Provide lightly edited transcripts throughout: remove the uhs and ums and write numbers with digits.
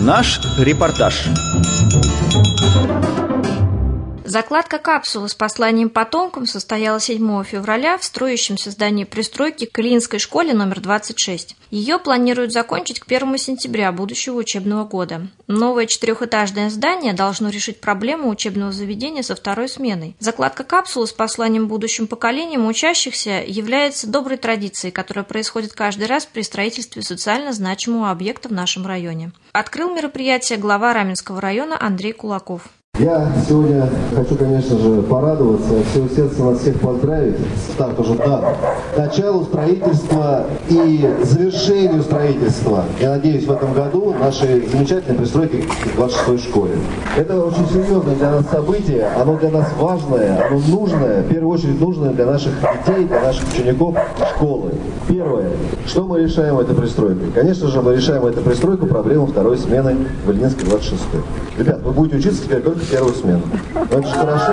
Наш репортаж. Закладка капсулы с посланием потомкам состоялась 7 февраля в строящемся здании пристройки к Ильинской школе номер 26. Ее планируют закончить к 1 сентября будущего учебного года. Новое 4-этажное здание должно решить проблему учебного заведения со второй сменой. Закладка капсулы с посланием будущим поколениям учащихся является доброй традицией, которая происходит каждый раз при строительстве социально значимого объекта в нашем районе. Открыл мероприятие глава Раменского района Андрей Кулаков. Я сегодня хочу, конечно же, порадоваться, от всего сердца нас всех поздравить. Старт уже дан. Началу строительства и завершению строительства, я надеюсь, в этом году нашей замечательной пристройки к 26-й школе. Это очень серьезное для нас событие, оно для нас важное, оно нужное, в первую очередь нужное для наших детей, для наших учеников школы. Первое, что мы решаем этой пристройкой? Конечно же, мы решаем эту пристройку проблему второй смены в Ильинской 26-й. Ребят, вы будете учиться теперь только первую смену. Но это же хорошо.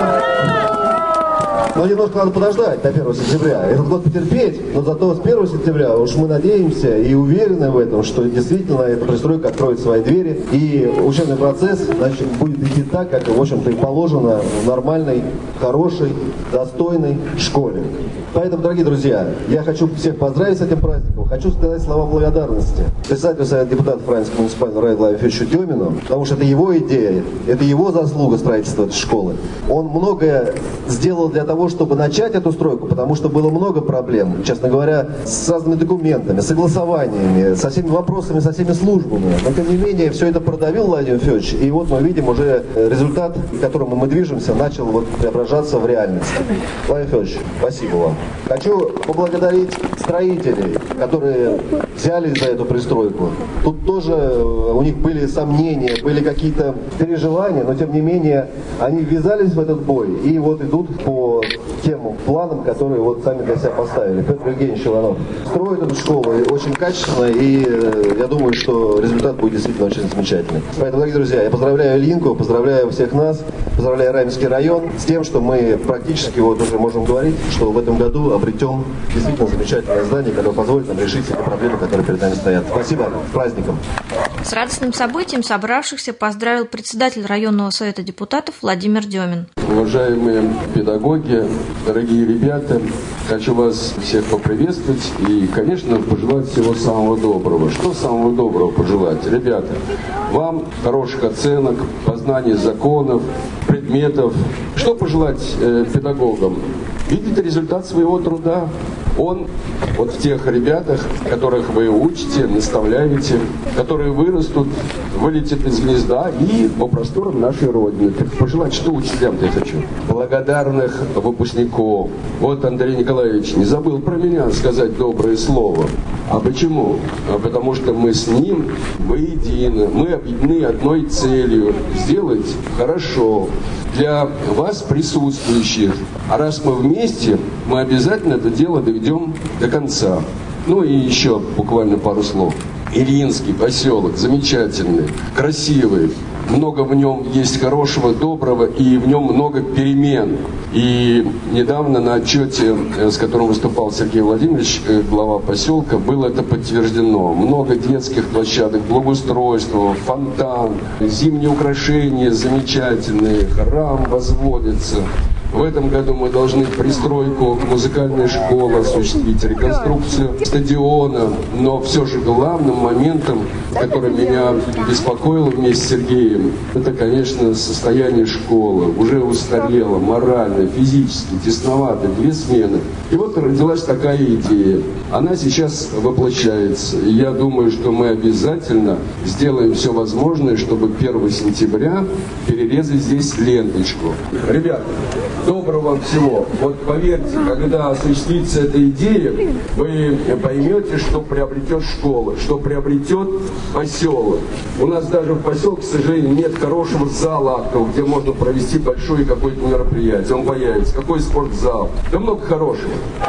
Но немножко надо подождать до 1 сентября. Этот год потерпеть, но зато с 1 сентября уж мы надеемся и уверены в этом, что действительно эта пристройка откроет свои двери, и учебный процесс, значит, будет идти так, как, в общем-то, и положено в нормальной, хорошей, достойной школе. Поэтому, дорогие друзья, я хочу всех поздравить с этим праздником. Хочу сказать слова благодарности председателю Совета депутатов Раменского муниципального района Владимиру Федоровичу Демину, потому что это его идея, это его заслуга строительства этой школы. Он многое сделал для того, чтобы начать эту стройку, потому что было много проблем, честно говоря, с разными документами, согласованиями, со всеми вопросами, со всеми службами. Но, тем не менее, все это продавил Владимир Федорович, и вот мы видим уже результат, к которому мы движемся, начал вот преображаться в реальность. Владимир Федорович, спасибо вам. Хочу поблагодарить строителей, которые взялись за эту пристройку. Тут тоже у них были сомнения, были какие-то переживания, но тем не менее они ввязались в этот бой и вот идут по тем планам, которые вот сами для себя поставили. Петр Евгеньевич Иванов строит эту школу очень качественно, и я думаю, что результат будет действительно очень замечательный. Поэтому, дорогие друзья, я поздравляю Ильинку, поздравляю всех нас, поздравляю Раменский район с тем, что мы практически вот уже можем говорить, что в этом году обретем действительно замечательное здание, которое позволит нам решить все проблемы, которые перед нами стоят. Спасибо, с праздником! С радостным событием собравшихся поздравил председатель районного совета депутатов Владимир Демин. Уважаемые педагоги, дорогие ребята, хочу вас всех поприветствовать и, конечно, пожелать всего самого доброго. Что самого доброго пожелать? Ребята, вам хороших оценок, познания законов, предметов. Что пожелать педагогам? Видеть результат своего труда. Он вот в тех ребятах, которых вы учите, наставляете, которые вырастут, вылетят из гнезда и по просторам нашей Родины. Пожелать, что учителям-то я хочу? Благодарных выпускников. Вот Андрей Николаевич не забыл про меня сказать доброе слово. А почему? Потому что мы с ним воедино, мы объединены одной целью – сделать хорошо для вас, присутствующих. А раз мы вместе, мы обязательно это дело доведем до конца. Ну и еще буквально пару слов. Ильинский поселок замечательный, красивый. Много в нем есть хорошего, доброго, и в нем много перемен. И недавно на отчете, с которым выступал Сергей Владимирович, глава поселка, было это подтверждено. Много детских площадок, благоустройство, фонтан, зимние украшения замечательные, храм возводится. В этом году мы должны пристройку музыкальной школы осуществить, реконструкцию стадиона. Но все же главным моментом, который меня беспокоил вместе с Сергеем, это, конечно, состояние школы. Уже устарело морально, физически, тесновато, 2 смены. И вот родилась такая идея. Она сейчас воплощается. И я думаю, что мы обязательно сделаем все возможное, чтобы 1 сентября перерезать здесь ленточку. Ребята, доброго вам всего. Вот поверьте, когда осуществится эта идея, вы поймете, что приобретет школа, что приобретет поселок. У нас даже в поселке, к сожалению, нет хорошего зала актового, где можно провести большое какое-то мероприятие. Он появится. Какой спортзал? Да много хорошего.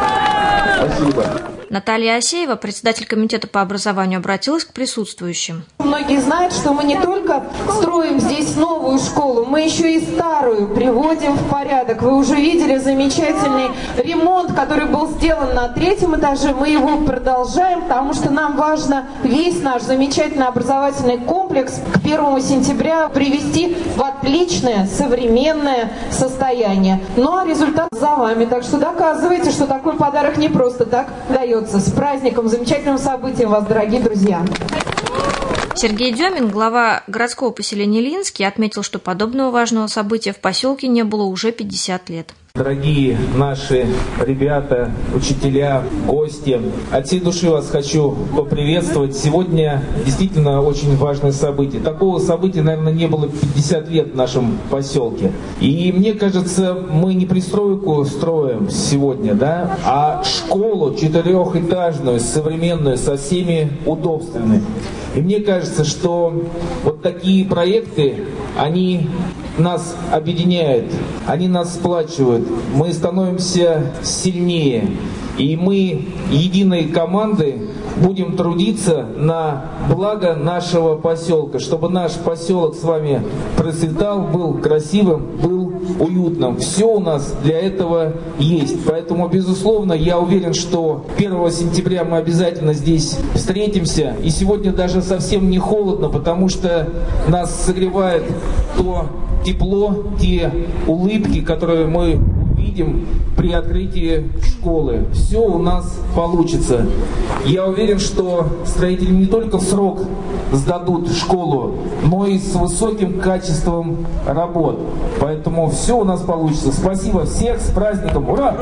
Спасибо. Наталья Асеева, председатель комитета по образованию, обратилась к присутствующим. Многие знают, что мы не только строим здесь новую школу, мы еще и старую старую приводим в порядок. Вы уже видели замечательный ремонт, который был сделан на 3-м этаже. Мы его продолжаем, потому что нам важно весь наш замечательный образовательный комплекс к 1 сентября привести в отличное современное состояние. Ну а результат за вами. Так что доказывайте, что такой подарок не просто так дается. С праздником, замечательным событием вас, дорогие друзья. Сергей Демин, глава городского поселения Ильинский, отметил, что подобного важного события в поселке не было уже 50 лет. Дорогие наши ребята, учителя, гости, от всей души вас хочу поприветствовать. Сегодня действительно очень важное событие. Такого события, наверное, не было 50 лет в нашем поселке. И мне кажется, мы не пристройку строим сегодня, да, а школу 4-этажную, современную, со всеми удобствами. И мне кажется, что вот такие проекты, они нас объединяют, они нас сплачивают, мы становимся сильнее. И мы единой командой будем трудиться на благо нашего поселка, чтобы наш поселок с вами процветал, был красивым, был уютным. Все у нас для этого есть. Поэтому, безусловно, я уверен, что 1 сентября мы обязательно здесь встретимся. И сегодня даже совсем не холодно, потому что нас согревает то тепло, те улыбки, которые мы увидим при открытии школы. Все у нас получится. Я уверен, что строители не только в срок сдадут школу, но и с высоким качеством работ. Поэтому все у нас получится. Спасибо всех, с праздником! Ура!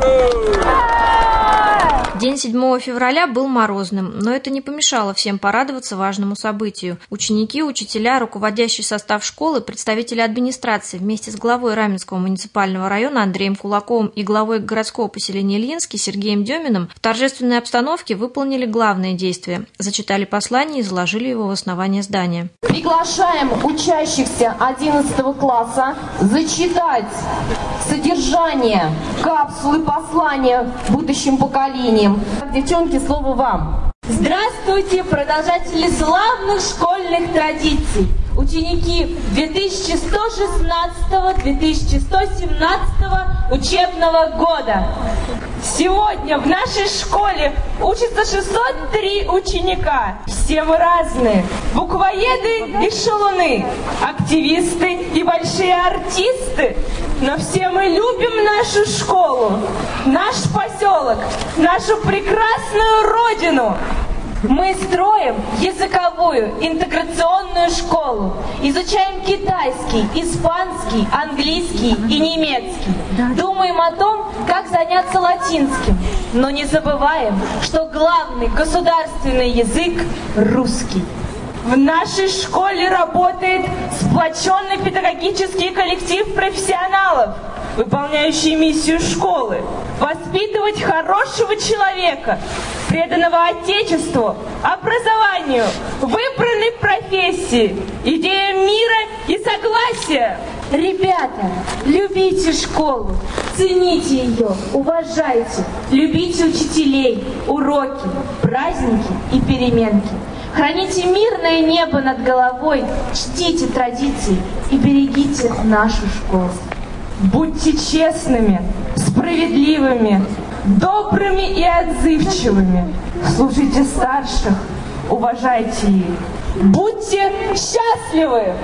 День 7 февраля был морозным, но это не помешало всем порадоваться важному событию. Ученики, учителя, руководящий состав школы, представители администрации вместе с главой Раменского муниципального района Андреем Кулаковым и главой городского поселения Ильинский Сергеем Деминым в торжественной обстановке выполнили главные действия, зачитали послание и заложили его в основание здания. Приглашаем учащихся 11 класса зачитать содержание капсулы послания будущим поколениям. Девчонки, слово вам. Здравствуйте, продолжатели славных школьных традиций, ученики 2116-2117 учебного года. Сегодня в нашей школе учатся 603 ученика. Все мы разные. Буквоеды и шалуны, активисты и большие артисты. Но все мы любим нашу школу, наш поселок, нашу прекрасную родину. Мы строим языковую интеграционную школу, изучаем китайский, испанский, английский и немецкий. Думаем о том, как заняться латинским, но не забываем, что главный государственный язык – русский. В нашей школе работает сплоченный педагогический коллектив профессионалов, выполняющий миссию школы – воспитывать хорошего человека, преданного Отечеству, образованию, выбранной профессии, идеям мира и согласия. Ребята, любите школу, цените ее, уважайте, любите учителей, уроки, праздники и переменки. Храните мирное небо над головой, чтите традиции и берегите нашу школу. Будьте честными, справедливыми, добрыми и отзывчивыми. Слушайте старших, уважайте их. Будьте счастливы!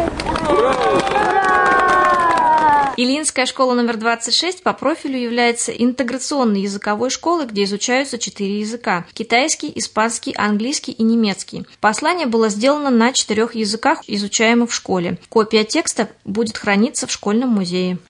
Ильинская школа номер 26 по профилю является интеграционной языковой школой, где изучаются 4 языка – китайский, испанский, английский и немецкий. Послание было сделано на 4 языках, изучаемых в школе. Копия текста будет храниться в школьном музее.